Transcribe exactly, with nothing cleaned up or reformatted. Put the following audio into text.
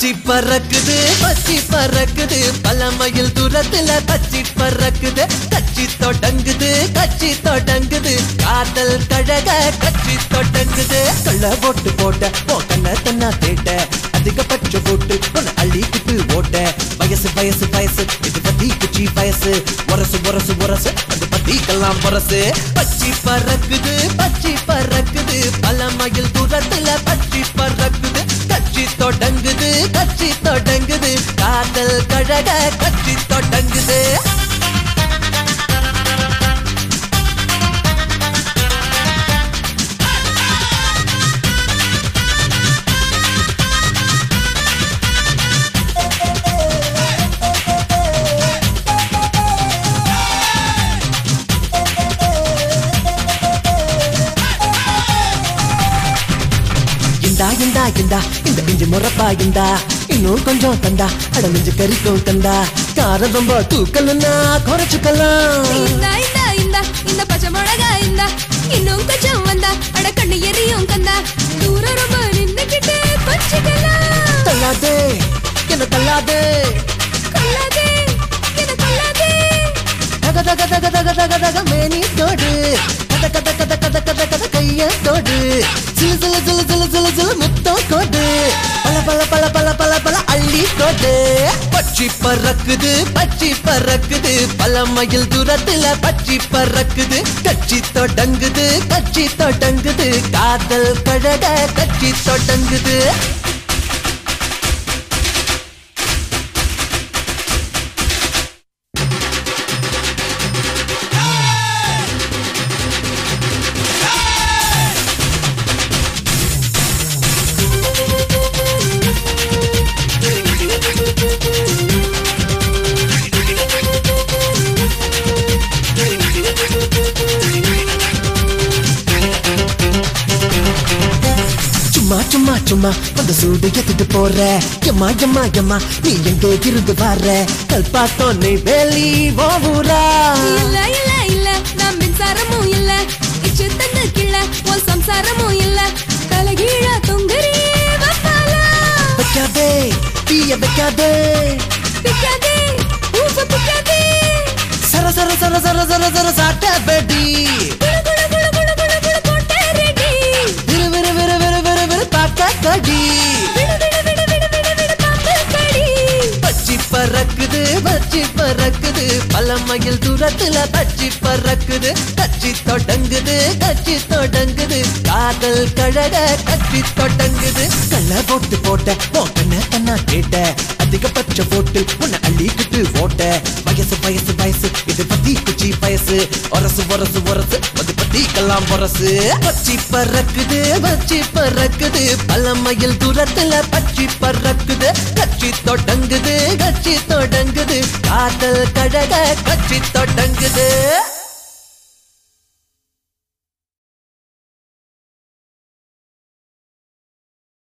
பச்சி பறக்குது பச்சி பறக்குது பலமையில் தூரத்துல பச்சி பறக்குது கச்சி தொடங்குது கச்சி தொடங்குது காதல் கழக கச்சி தொடங்குது கள்ள போட்டு போட்ட போக்கண்ண தன்னா தேட்ட அதிகபட்ச போட்டு உன்னை அள்ளிக்கிட்டு ஓட்ட வயசு வயசு வயசு இது பத்தி குச்சி வயசு உரசு உரசு உரசு அது பத்திக்கெல்லாம் உரசு பச்சி பறக்குது பச்சி பறக்குது பலமையில் தூரத்துல பச்சி பறக்குது கச்சி தொடங்குது கச்சி தொடங்குது காதல் கழக கச்சி தொடங்குது இந்தா இந்தா இந்தா இந்த பிஞ்சு முறப்பா இந்தா இன்னும் கொஞ்சம் தந்தா அட நெஞ்சு கறிக்கும் தந்தா காரம் ரொம்ப தூக்கலன்னா குறைச்சுக்கலாம் இந்தா இந்தா இந்தா இந்த பச்சை மிளகா இந்தா இன்னும் கொஞ்சம் வந்தா அட கண்ணு எரியும் கந்தா தூரம் ரொம்ப நின்னுக்கிட்டு கொஞ்சிக்கலாம் தள்ளாதே என்ன தள்ளாதே கொல்லாதே என்ன கொல்லாதே தக தக தக தக தக தக மேனி தோடு கத கத கத கத கத கத கைய தோடு சிலு சிலு சிலு சிலு சிலு சிலு முத்தம் கோடு பல பல பல பல பல பல அள்ளி கோடு பச்சி பறக்குது பச்சி பறக்குது பலமையில் தூரத்துல பச்சி பறக்குது கச்சி தொடங்குது கச்சி தொடங்குது காதல் கழக கச்சி தொடங்குது சும்மா சும்மா சும்மா அந்த சூடு எத்திட்டு போற எம்மா எம்மா எம்மா நீ எங்க இருந்து வர்ற கல்பாத்தோம் நீ வேலி ஓவூரா இல்ல இல்ல இல்ல நான் மின்சாரமும் இல்ல இச்சு தந்து கிள்ள உன் சம்சாரமும் இல்ல தலைகீழா தொங்குறியே வப்பாலா வைக்காதே தீய வைக்காதே பிக்காதே ஊச பிக்காதே சர சர சர சர சர சர சாட்ட பெடி குளு குளு குளு குளு குளு குளு போட்ட ரெடி விரு விரு விரு விரு விரு விரு பாக்க கடி விடு விடு விடு விடு விடு விடு பாம்பு கடி பச்சி பறக்குது பச்சி பறக்குது பலமையில் தூரத்துல பச்சி பறக்குது கச்சி தொடங்குது கச்சி தொடங்குது காதல் கழக கச்சி தொடங்குது கள்ள போட்டு போட்ட போக்கண்ண தன்னா கேட்ட அதிகபட்ச போட்டு உன்னை அள்ளிக்கிட்டு ஓட்ட வயசு வயசு வயசு இது பத்தி குச்சி வயசு ஒரசு ஒரசு ஒரசு அது பத்திக்கெல்லாம் ஒரசு பச்சி பறக்குது பச்சி பறக்குது பலமையில் தூரத்துல பச்சி பறக்குது கச்சி தொடங்குது கச்சி தொடங்குது காதல் கழக கச்சி தொடங்குது